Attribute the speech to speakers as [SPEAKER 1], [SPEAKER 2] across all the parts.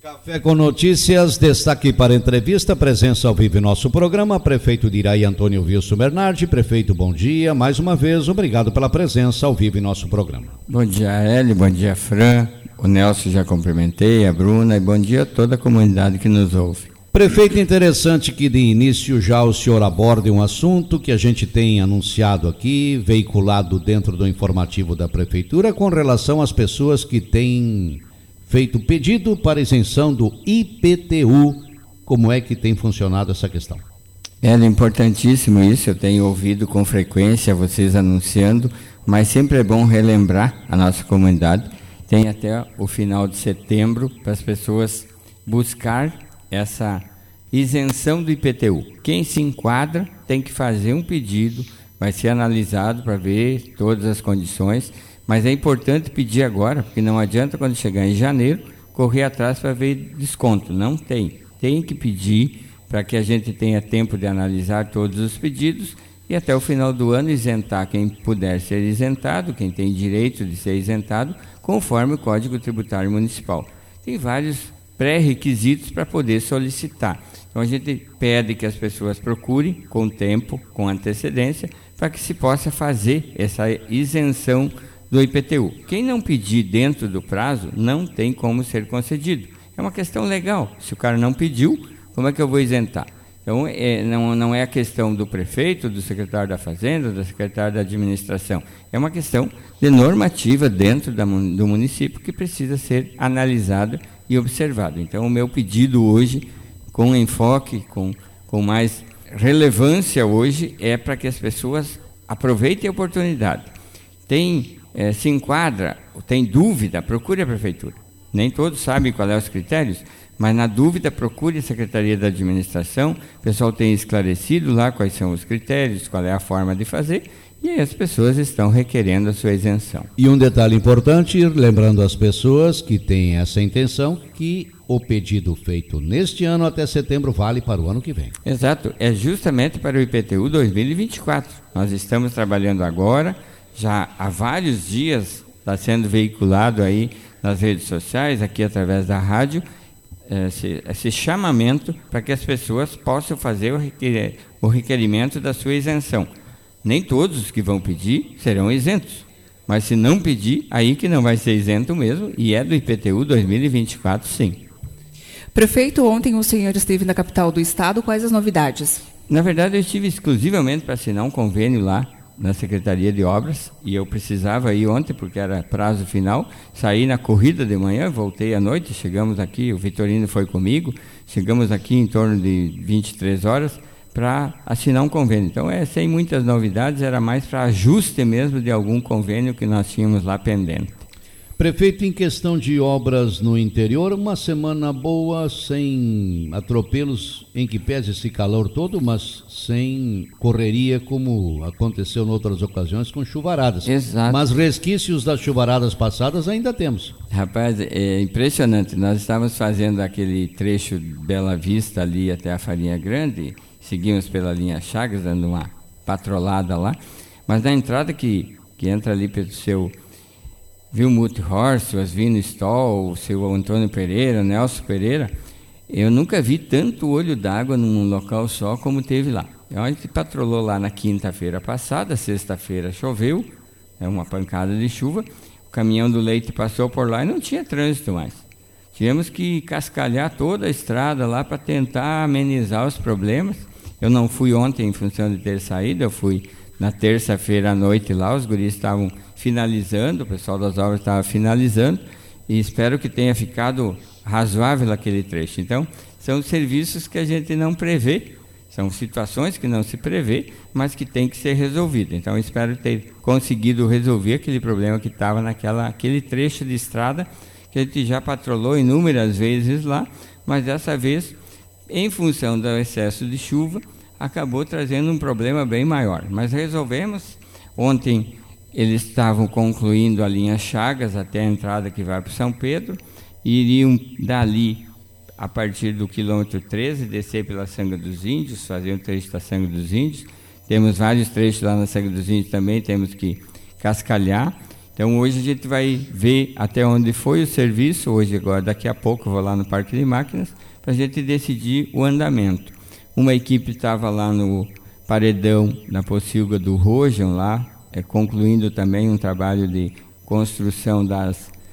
[SPEAKER 1] Café com Notícias, destaque para a entrevista, presença ao vivo em nosso programa, prefeito de Iraí, Antônio Wilson Bernardi. Prefeito, bom dia, mais uma vez, obrigado pela presença ao vivo em nosso programa.
[SPEAKER 2] Bom dia, Hélio, bom dia, Fran, o Nelson já cumprimentei, a Bruna, e bom dia a toda a comunidade que nos ouve.
[SPEAKER 1] Prefeito, interessante que de início já o senhor aborde um assunto que a gente tem anunciado aqui, veiculado dentro do informativo da Prefeitura, com relação às pessoas que têm feito pedido para isenção do IPTU. Como é que tem funcionado essa questão?
[SPEAKER 2] É importantíssimo isso, eu tenho ouvido com frequência vocês anunciando, mas sempre é bom relembrar a nossa comunidade. Tem até o final de setembro para as pessoas buscar essa isenção do IPTU. Quem se enquadra tem que fazer um pedido, vai ser analisado para ver todas as condições, mas é importante pedir agora, porque não adianta quando chegar em janeiro correr atrás para ver desconto. Não tem. Tem que pedir para que a gente tenha tempo de analisar todos os pedidos e até o final do ano isentar quem puder ser isentado, quem tem direito de ser isentado, conforme o Código Tributário Municipal. Tem vários pré-requisitos para poder solicitar. Então a gente pede que as pessoas procurem com tempo, com antecedência, para que se possa fazer essa isenção do IPTU. Quem não pedir dentro do prazo não tem como ser concedido. É uma questão legal. Se o cara não pediu, como é que eu vou isentar? Então não é a questão do prefeito, do secretário da Fazenda, da secretária da Administração. É uma questão de normativa dentro do município que precisa ser analisada e observado. Então, o meu pedido hoje, com enfoque, com mais relevância hoje, é para que as pessoas aproveitem a oportunidade. Se enquadra, tem dúvida, procure a Prefeitura. Nem todos sabem quais são os critérios, mas na dúvida procure a Secretaria da Administração. O pessoal tem esclarecido lá quais são os critérios, qual é a forma de fazer, e aí as pessoas estão requerendo a sua isenção.
[SPEAKER 1] E um detalhe importante, lembrando às pessoas que têm essa intenção, que o pedido feito neste ano até setembro vale para o ano que vem.
[SPEAKER 2] Exato, é justamente para o IPTU 2024. Nós estamos trabalhando agora, já há vários dias está sendo veiculado aí nas redes sociais, aqui através da rádio, esse chamamento para que as pessoas possam fazer o requerimento da sua isenção. Nem todos os que vão pedir serão isentos, mas se não pedir, aí que não vai ser isento mesmo, e é do IPTU 2024, sim.
[SPEAKER 3] Prefeito, ontem o senhor esteve na capital do estado, quais as novidades?
[SPEAKER 2] Na verdade, eu estive exclusivamente para assinar um convênio lá na Secretaria de Obras, e eu precisava ir ontem, porque era prazo final, saí na corrida de manhã, voltei à noite, chegamos aqui, o Vitorino foi comigo, chegamos aqui em torno de 23 horas, para assinar um convênio. Então, sem muitas novidades, era mais para ajuste mesmo de algum convênio que nós tínhamos lá pendente.
[SPEAKER 1] Prefeito, em questão de obras no interior, uma semana boa, sem atropelos, em que pese esse calor todo, mas sem correria como aconteceu em outras ocasiões com chuvaradas.
[SPEAKER 2] Exato.
[SPEAKER 1] Mas resquícios das chuvaradas passadas ainda temos.
[SPEAKER 2] Rapaz, é impressionante. Nós estávamos fazendo aquele trecho Bela Vista ali até a Farinha Grande, seguimos pela linha Chagas, dando uma patrolada lá, mas na entrada que entra ali pelo seu Vilmut Horst, o Asvino Stoll, o seu Antônio Pereira, o Nelson Pereira, eu nunca vi tanto olho d'água num local só como teve lá. A gente patrolou lá na quinta-feira passada, sexta-feira choveu, uma pancada de chuva, o caminhão do leite passou por lá e não tinha trânsito mais. Tivemos que cascalhar toda a estrada lá para tentar amenizar os problemas. Eu não fui ontem em função de ter saído, eu fui na terça-feira à noite lá, os guris estavam finalizando, o pessoal das obras estava finalizando, e espero que tenha ficado razoável aquele trecho. Então, são serviços que a gente não prevê, são situações que não se prevê, mas que tem que ser resolvidas. Então, espero ter conseguido resolver aquele problema que estava naquele trecho de estrada, que a gente já patrolou inúmeras vezes lá, mas dessa vez, em função do excesso de chuva, acabou trazendo um problema bem maior. Mas resolvemos. Ontem eles estavam concluindo a linha Chagas até a entrada que vai para São Pedro, e iriam dali, a partir do quilômetro 13, descer pela Sanga dos Índios, fazer um trecho da Sanga dos Índios. Temos vários trechos lá na Sanga dos Índios também, temos que cascalhar. Então hoje a gente vai ver até onde foi o serviço, hoje agora, daqui a pouco eu vou lá no Parque de Máquinas, para a gente decidir o andamento. Uma equipe estava lá no paredão da Pocilga do Rojão, lá, concluindo também um trabalho de construção da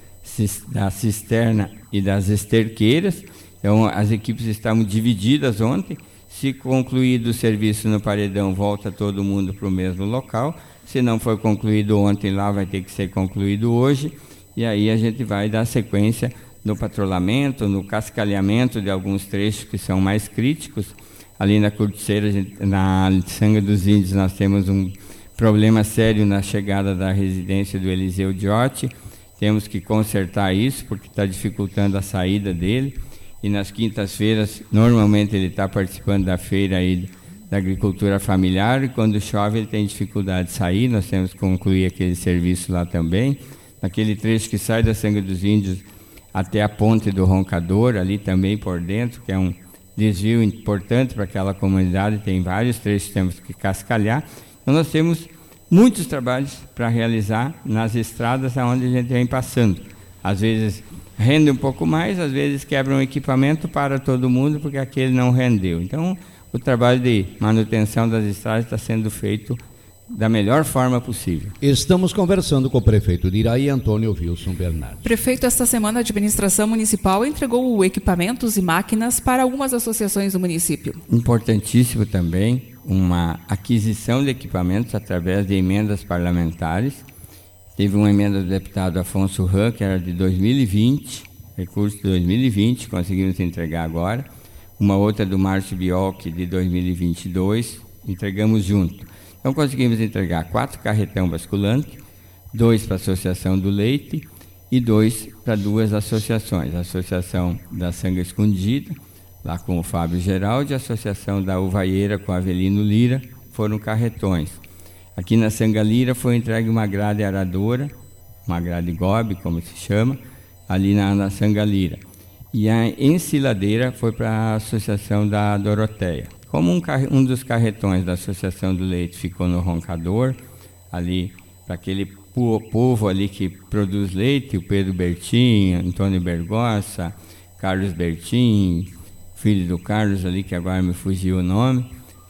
[SPEAKER 2] cisterna e das esterqueiras. Então as equipes estavam divididas ontem. Se concluído o serviço no paredão, volta todo mundo para o mesmo local. Se não foi concluído ontem lá, vai ter que ser concluído hoje. E aí a gente vai dar sequência no patrulhamento, no cascalhamento de alguns trechos que são mais críticos. Ali na Corticeira, na Sanga dos Índios, nós temos um problema sério na chegada da residência do Eliseu Diotti. Temos que consertar isso, porque está dificultando a saída dele. E nas quintas-feiras, normalmente ele está participando da feira aí da agricultura familiar, e quando chove ele tem dificuldade de sair, nós temos que concluir aquele serviço lá também. Naquele trecho que sai da Sanga dos Índios até a ponte do Roncador, ali também por dentro, que é um desvio importante para aquela comunidade, tem vários trechos que temos que cascalhar. Então nós temos muitos trabalhos para realizar nas estradas aonde a gente vem passando. Às vezes rende um pouco mais, às vezes quebra um equipamento para todo mundo porque aquele não rendeu. Então o trabalho de manutenção das estradas está sendo feito da melhor forma possível.
[SPEAKER 1] Estamos conversando com o prefeito de Iraí, Antônio Wilson Bernardi.
[SPEAKER 3] Prefeito, esta semana a administração municipal entregou equipamentos e máquinas para algumas associações do município.
[SPEAKER 2] Importantíssimo também uma aquisição de equipamentos através de emendas parlamentares. Teve uma emenda do deputado Afonso Ram, que era de 2020, recurso de 2020, conseguimos entregar agora. Uma outra do Márcio Biolchi, de 2022, entregamos junto. Então conseguimos entregar 4 carretão basculante, 2 para a Associação do Leite e 2 para 2 associações. A Associação da Sanga Escondida, lá com o Fábio Geraldi, e a Associação da Uvaieira com Avelino Lira, foram carretões. Aqui na Sanga Lira foi entregue uma grade aradora, uma grade gobe, como se chama, ali na Sanga Lira. E a ensiladeira foi para a Associação da Doroteia. Como um dos carretões da Associação do Leite ficou no Roncador, ali para aquele povo ali que produz leite, o Pedro Bertin, Antônio Bergossa, Carlos Bertin, filho do Carlos ali, que agora me fugiu o nome,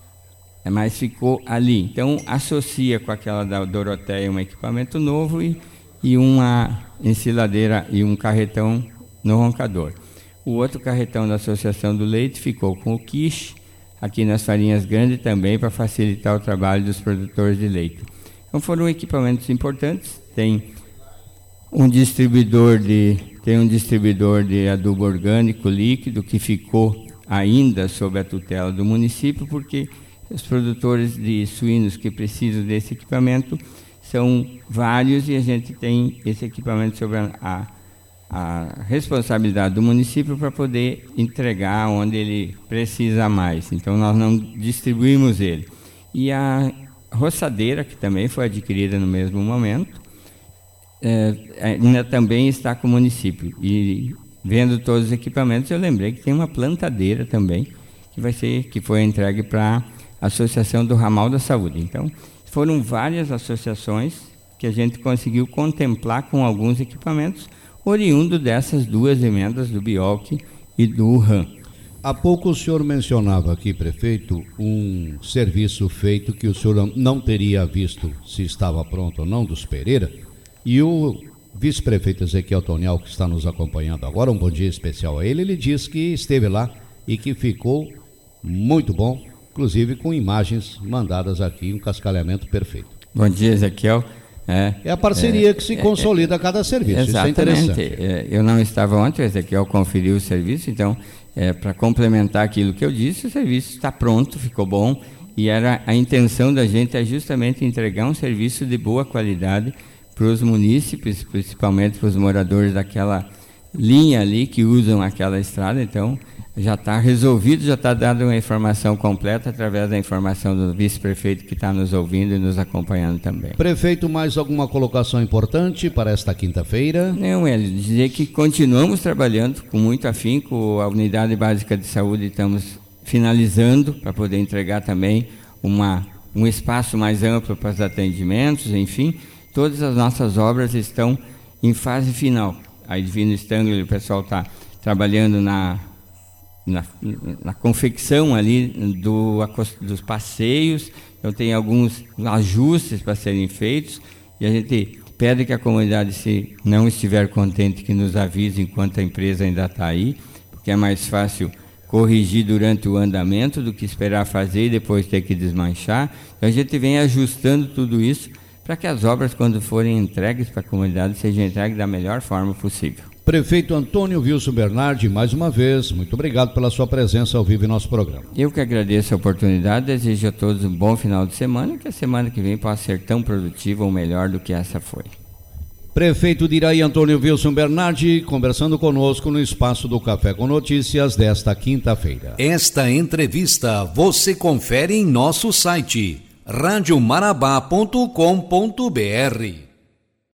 [SPEAKER 2] mas ficou ali. Então associa com aquela da Doroteia um equipamento novo e uma ensiladeira e um carretão no Roncador. O outro carretão da Associação do Leite ficou com o quiche, aqui nas Farinhas Grandes também, para facilitar o trabalho dos produtores de leite. Então foram equipamentos importantes. Tem um distribuidor de adubo orgânico líquido que ficou ainda sob a tutela do município, porque os produtores de suínos que precisam desse equipamento são vários e a gente tem esse equipamento sob a responsabilidade do município para poder entregar onde ele precisa mais. Então nós não distribuímos ele. E a roçadeira, que também foi adquirida no mesmo momento, ainda também está com o município. E vendo todos os equipamentos, eu lembrei que tem uma plantadeira também, que foi entregue para a Associação do Ramal da Saúde. Então foram várias associações que a gente conseguiu contemplar com alguns equipamentos, oriundo dessas 2 emendas do Biolchi e do RAM.
[SPEAKER 1] Há pouco o senhor mencionava aqui, prefeito, um serviço feito que o senhor não teria visto se estava pronto ou não, dos Pereira, e o vice-prefeito Ezequiel Tonial, que está nos acompanhando agora, um bom dia especial a ele, ele disse que esteve lá e que ficou muito bom, inclusive com imagens mandadas aqui, um cascalhamento perfeito.
[SPEAKER 2] Bom dia, Ezequiel.
[SPEAKER 1] É a parceria que se consolida a cada serviço.
[SPEAKER 2] Exatamente.
[SPEAKER 1] Isso é interessante.
[SPEAKER 2] Eu não estava ontem, o Ezequiel conferiu o serviço, então, para complementar aquilo que eu disse, o serviço está pronto, ficou bom, e a intenção da gente é justamente entregar um serviço de boa qualidade para os munícipes, principalmente para os moradores daquela linha ali que usam aquela estrada. Então já está resolvido, já está dando uma informação completa através da informação do vice-prefeito que está nos ouvindo e nos acompanhando também.
[SPEAKER 1] Prefeito, mais alguma colocação importante para esta quinta-feira?
[SPEAKER 2] Não, Hélio, dizer que continuamos trabalhando com muito afinco, a Unidade Básica de Saúde estamos finalizando para poder entregar também um espaço mais amplo para os atendimentos, enfim. todas as nossas obras estão em fase final. A Divino Stangler, o pessoal está trabalhando na confecção ali dos passeios. Então tem alguns ajustes para serem feitos e a gente pede que a comunidade, se não estiver contente, que nos avise enquanto a empresa ainda está aí, porque é mais fácil corrigir durante o andamento do que esperar fazer e depois ter que desmanchar. Então a gente vem ajustando tudo isso para que as obras, quando forem entregues para a comunidade, sejam entregues da melhor forma possível.
[SPEAKER 1] Prefeito Antônio Wilson Bernardi, mais uma vez, muito obrigado pela sua presença ao vivo em nosso programa.
[SPEAKER 2] Eu que agradeço a oportunidade, desejo a todos um bom final de semana e que a semana que vem possa ser tão produtiva ou melhor do que essa foi.
[SPEAKER 1] Prefeito de Iraí, Antônio Wilson Bernardi, conversando conosco no espaço do Café com Notícias desta quinta-feira.
[SPEAKER 4] Esta entrevista você confere em nosso site radiomarabá.com.br.